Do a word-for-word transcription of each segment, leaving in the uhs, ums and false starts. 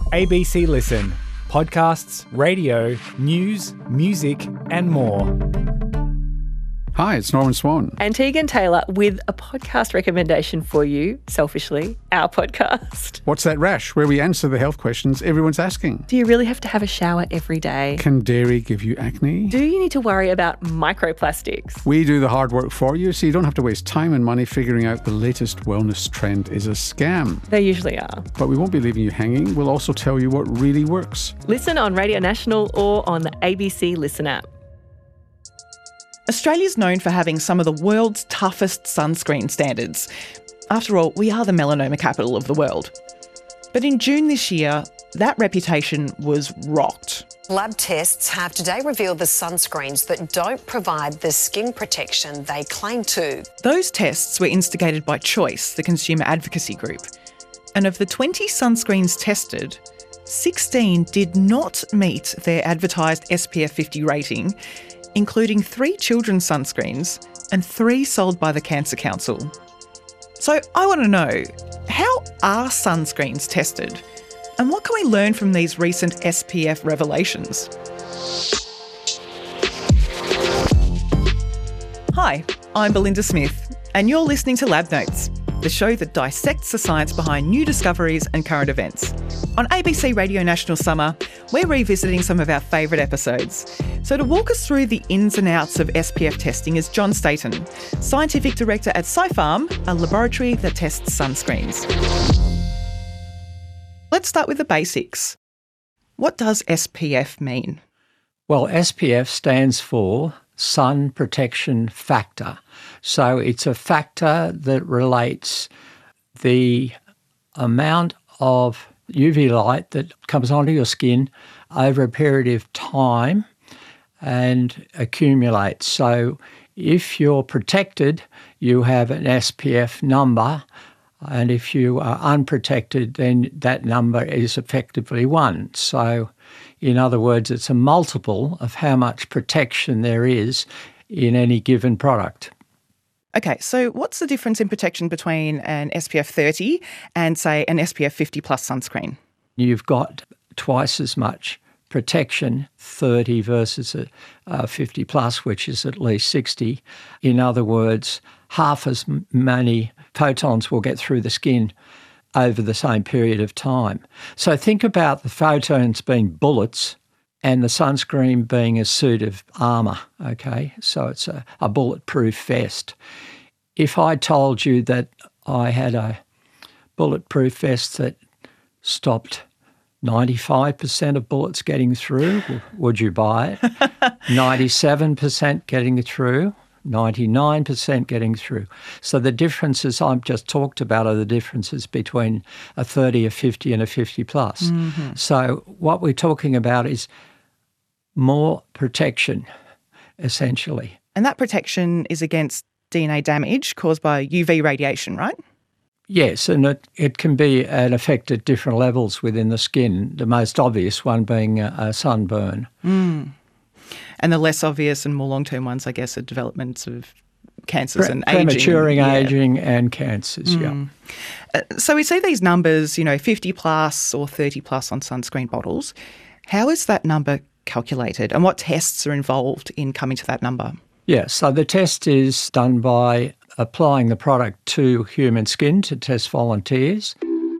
A B C Listen. Podcasts, radio, news, music and more. Hi, it's Norman Swan. And Tegan Taylor with a podcast recommendation for you, selfishly, our podcast. What's That Rash? Where we answer the health questions everyone's asking. Do you really have to have a shower every day? Can dairy give you acne? Do you need to worry about microplastics? We do the hard work for you so you don't have to waste time and money figuring out the latest wellness trend is a scam. They usually are. But we won't be leaving you hanging. We'll also tell you what really works. Listen on Radio National or on the A B C Listen app. Australia's known for having some of the world's toughest sunscreen standards. After all, we are the melanoma capital of the world. But in June this year, that reputation was rocked. Lab tests have today revealed the sunscreens that don't provide the skin protection they claim to. Those tests were instigated by Choice, the consumer advocacy group. And of the twenty sunscreens tested, sixteen did not meet their advertised S P F fifty rating, including three children's sunscreens and three sold by the Cancer Council. So I want to know, how are sunscreens tested? And what can we learn from these recent S P F revelations? Hi, I'm Belinda Smith, and you're listening to Lab Notes, the show that dissects the science behind new discoveries and current events. On A B C Radio National Summer, we're revisiting some of our favourite episodes. So to walk us through the ins and outs of S P F testing is John Staton, Scientific Director at SciPharm, a laboratory that tests sunscreens. Let's start with the basics. What does S P F mean? Well, S P F stands for Sun Protection Factor. So it's a factor that relates the amount of U V light that comes onto your skin over a period of time and accumulates. So if you're protected, you have an S P F number, and if you are unprotected, then that number is effectively one. So in other words, it's a multiple of how much protection there is in any given product. Okay, so what's the difference in protection between an S P F thirty and, say, an S P F fifty plus sunscreen? You've got twice as much protection, thirty versus a, a fifty plus, which is at least sixty. In other words, half as many photons will get through the skin over the same period of time. So think about the photons being bullets and the sunscreen being a suit of armour, okay? So it's a, a bulletproof vest. If I told you that I had a bulletproof vest that stopped ninety-five percent of bullets getting through, would you buy it? ninety-seven percent getting through, ninety-nine percent getting through. So the differences I've just talked about are the differences between a thirty, a fifty and a fifty plus. Mm-hmm. So what we're talking about is more protection, essentially. And that protection is against D N A damage caused by U V radiation, right? Yes, and it, it can be an effect at different levels within the skin, the most obvious one being a, a sunburn. Mm. And the less obvious and more long-term ones, I guess, are developments of cancers Pre- and ageing. Prematuring yeah. aging and cancers, mm. yeah. Uh, so we see these numbers, you know, fifty plus or thirty plus on sunscreen bottles. How is that number calculated and what tests are involved in coming to that number? Yeah, so the test is done by applying the product to human skin to test volunteers.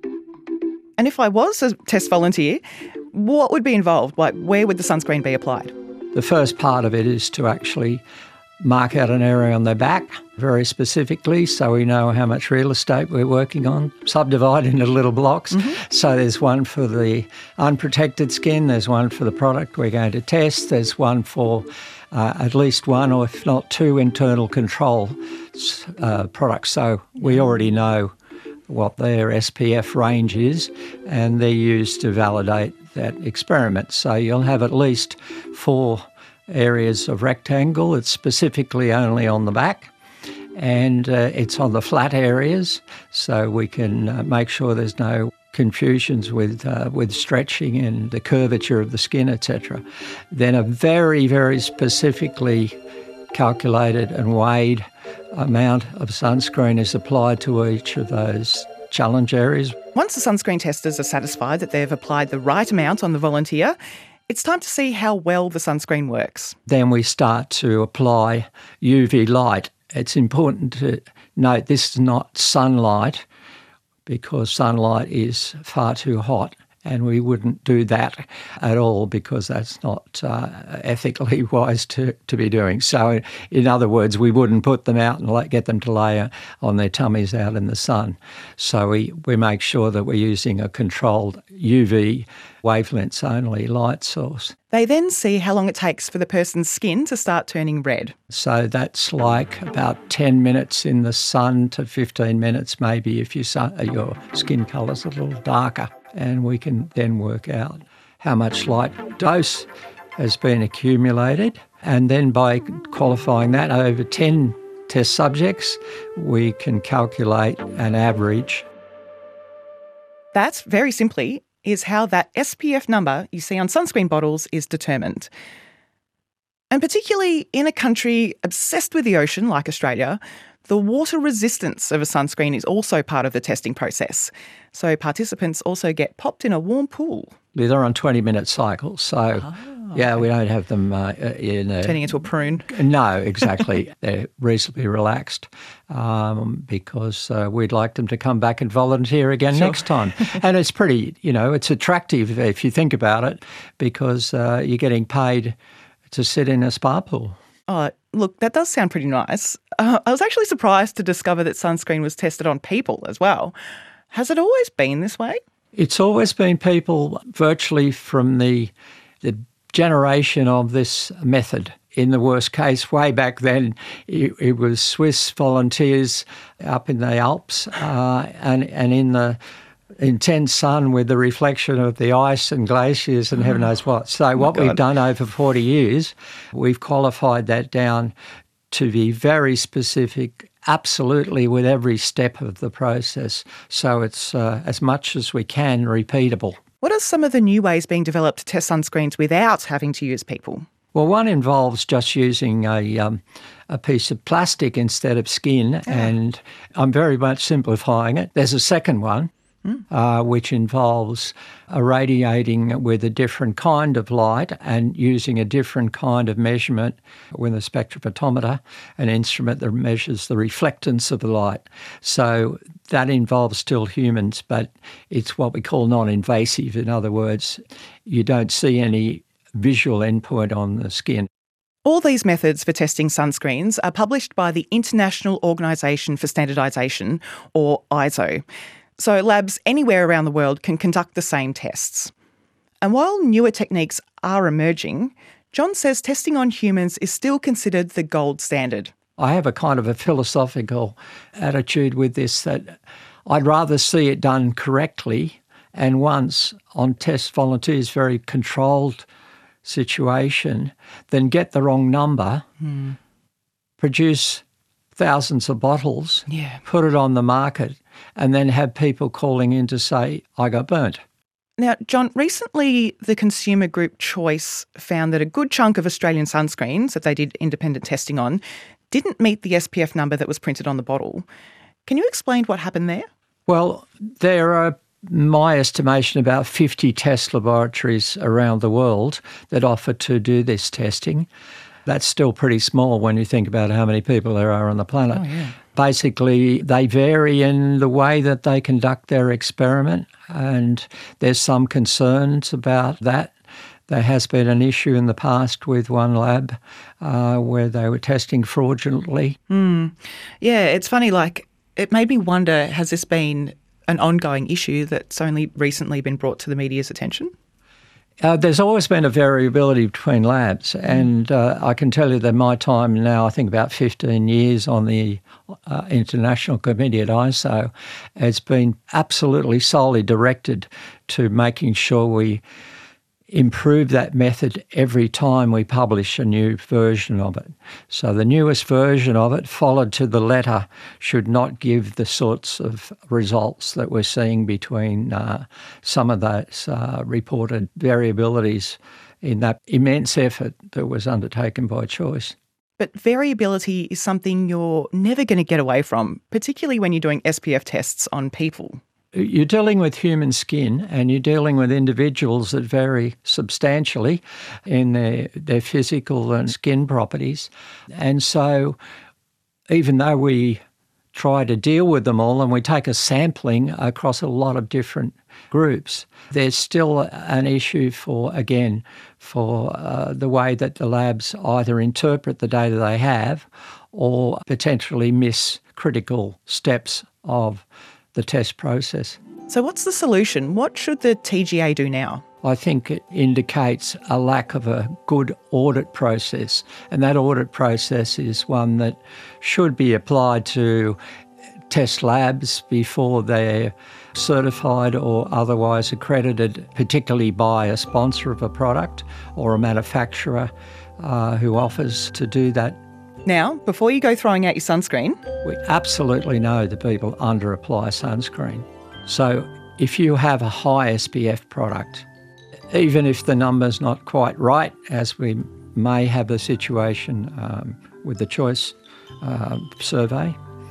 And if I was a test volunteer, what would be involved? Like, where would the sunscreen be applied? The first part of it is to actually mark out an area on their back very specifically so we know how much real estate we're working on, subdivide into little blocks. Mm-hmm. So there's one for the unprotected skin, there's one for the product we're going to test, there's one for uh, at least one or if not two internal control uh, products. So we already know what their S P F range is and they're used to validate that experiment. So you'll have at least four areas of rectangle. It's specifically only on the back and uh, it's on the flat areas so we can uh, make sure there's no confusions with uh, with stretching and the curvature of the skin, et cetera. Then a very, very specifically calculated and weighed amount of sunscreen is applied to each of those challenge areas. Once the sunscreen testers are satisfied that they've applied the right amount on the volunteer, it's time to see how well the sunscreen works. Then we start to apply U V light. It's important to note this is not sunlight, because sunlight is far too hot, and we wouldn't do that at all because that's not uh, ethically wise to, to be doing. So in other words, we wouldn't put them out and let, get them to lay on their tummies out in the sun. So we, we make sure that we're using a controlled U V wavelengths only light source. They then see how long it takes for the person's skin to start turning red. So that's like about ten minutes in the sun to fifteen minutes maybe if your, sun, your skin colour's a little darker. And we can then work out how much light dose has been accumulated. And then by qualifying that over ten test subjects, we can calculate an average. That, very simply, is how that S P F number you see on sunscreen bottles is determined. And particularly in a country obsessed with the ocean like Australia, the water resistance of a sunscreen is also part of the testing process. So participants also get popped in a warm pool. They're on twenty-minute cycles, so oh, yeah, okay. we don't have them uh, in a... Turning into a prune. No, exactly. They're reasonably relaxed um, because uh, we'd like them to come back and volunteer again sure. next time. And it's pretty, you know, it's attractive if you think about it because uh, you're getting paid to sit in a spa pool. Oh, look, that does sound pretty nice. Uh, I was actually surprised to discover that sunscreen was tested on people as well. Has it always been this way? It's always been people virtually from the, the generation of this method. In the worst case, way back then, it, it was Swiss volunteers up in the Alps uh, and, and in the intense sun with the reflection of the ice and glaciers and heaven knows what. So oh what God. we've done over forty years, we've qualified that down to be very specific, absolutely with every step of the process. So it's uh, as much as we can repeatable. What are some of the new ways being developed to test sunscreens without having to use people? Well, one involves just using a um, a piece of plastic instead of skin, yeah. and I'm very much simplifying it. There's a second one, mm. uh, which involves irradiating with a different kind of light and using a different kind of measurement with a spectrophotometer, an instrument that measures the reflectance of the light. So that involves still humans, but it's what we call non-invasive. In other words, you don't see any visual endpoint on the skin. All these methods for testing sunscreens are published by the International Organisation for Standardisation, or I S O. So labs anywhere around the world can conduct the same tests. And while newer techniques are emerging, John says testing on humans is still considered the gold standard. I have a kind of a philosophical attitude with this that I'd rather see it done correctly and once on test volunteers, very controlled situation, than get the wrong number, mm. produce thousands of bottles, yeah. put it on the market, and then have people calling in to say, I got burnt. Now, John, recently the consumer group Choice found that a good chunk of Australian sunscreens that they did independent testing on didn't meet the S P F number that was printed on the bottle. Can you explain what happened there? Well, there are, my estimation, about fifty test laboratories around the world that offer to do this testing. That's still pretty small when you think about how many people there are on the planet. Oh, yeah. Basically, they vary in the way that they conduct their experiment, and there's some concerns about that. There has been an issue in the past with one lab uh, where they were testing fraudulently. Mm. Yeah, it's funny, like, it made me wonder, has this been an ongoing issue that's only recently been brought to the media's attention? Uh, there's always been a variability between labs, and uh, I can tell you that my time now, I think about fifteen years on the uh, International Committee at I S O, has been absolutely solely directed to making sure we improve that method every time we publish a new version of it. So the newest version of it, followed to the letter, should not give the sorts of results that we're seeing between uh, some of those uh, reported variabilities in that immense effort that was undertaken by Choice. But variability is something you're never going to get away from, particularly when you're doing S P F tests on people. You're dealing with human skin and you're dealing with individuals that vary substantially in their, their physical and skin properties. And so even though we try to deal with them all and we take a sampling across a lot of different groups, there's still an issue for, again, for uh, the way that the labs either interpret the data they have or potentially miss critical steps of the test process. So what's the solution? What should the T G A do now? I think it indicates a lack of a good audit process, and that audit process is one that should be applied to test labs before they're certified or otherwise accredited, particularly by a sponsor of a product or a manufacturer uh, who offers to do that. Now, before you go throwing out your sunscreen, we absolutely know that people under-apply sunscreen. So if you have a high S P F product, even if the number's not quite right, as we may have a situation um, with the choice uh, survey,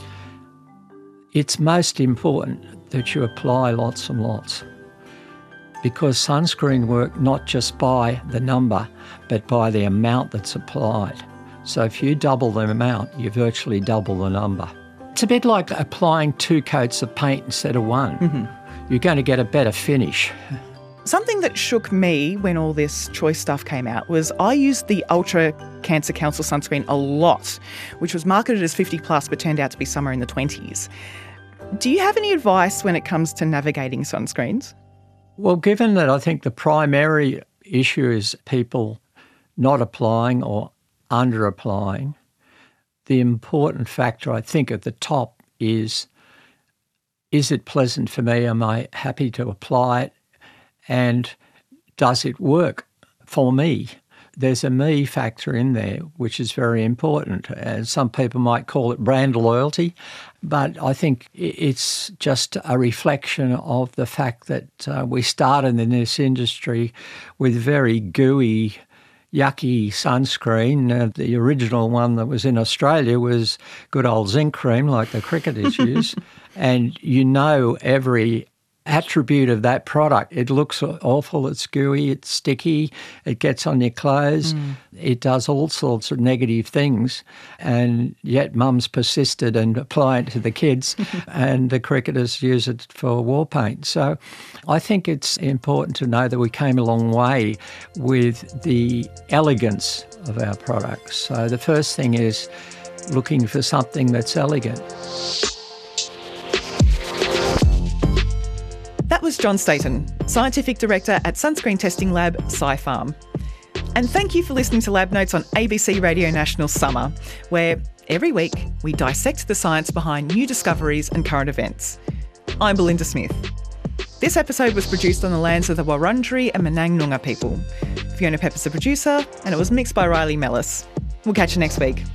it's most important that you apply lots and lots, because sunscreen work not just by the number, but by the amount that's applied. So if you double the amount, you virtually double the number. It's a bit like applying two coats of paint instead of one. Mm-hmm. You're going to get a better finish. Something that shook me when all this choice stuff came out was I used the Ultra Cancer Council sunscreen a lot, which was marketed as fifty plus but turned out to be somewhere in the twenties. Do you have any advice when it comes to navigating sunscreens? Well, given that I think the primary issue is people not applying or under-applying, the important factor I think at the top is, is it pleasant for me? Am I happy to apply it? And does it work for me? There's a me factor in there, which is very important. And some people might call it brand loyalty, but I think it's just a reflection of the fact that uh, we started in this industry with very gooey, yucky sunscreen. Uh, the original one that was in Australia was good old zinc cream like the cricketers use. And you know every attribute of that product. It looks awful, it's gooey, it's sticky, it gets on your clothes, mm. it does all sorts of negative things, and yet mums persisted and apply it to the kids and the cricketers use it for war paint. So I think it's important to know that we came a long way with the elegance of our products. So the first thing is looking for something that's elegant. That was John Staton, Scientific Director at Sunscreen Testing Lab, SciPharm. And thank you for listening to Lab Notes on A B C Radio National Summer, where every week we dissect the science behind new discoveries and current events. I'm Belinda Smith. This episode was produced on the lands of the Wurundjeri and Menang Noongar people. Fiona Pepper's the producer, and it was mixed by Riley Mellis. We'll catch you next week.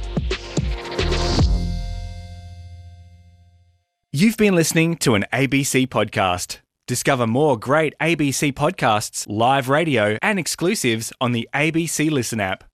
You've been listening to an A B C podcast. Discover more great A B C podcasts, live radio, and exclusives on the A B C Listen app.